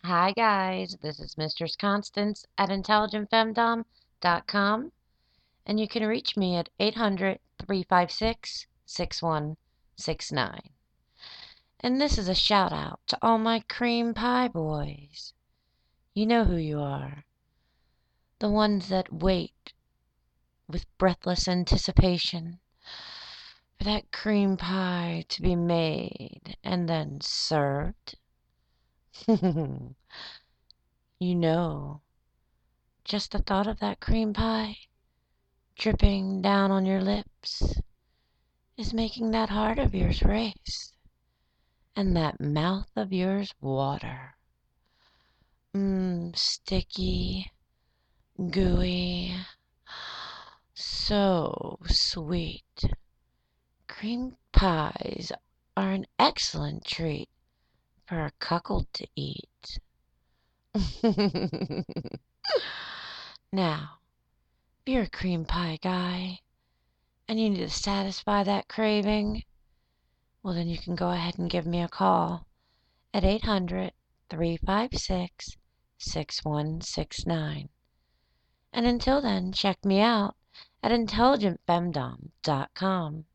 Hi guys, this is Mistress Constance at IntelligentFemdom.com, and you can reach me at 800-356-6169. And this is a shout out to all my cream pie boys. You know who you are. The ones that wait with breathless anticipation for that cream pie to be made and then served. You know, just the thought of that cream pie dripping down on your lips is making that heart of yours race and that mouth of yours water. Sticky, gooey, so sweet. Cream pies are an excellent treat for a cuckold to eat. Now, if you're a cream pie guy and you need to satisfy that craving, well, then you can go ahead and give me a call at 800-356-6169. And until then, check me out at intelligentfemdom.com.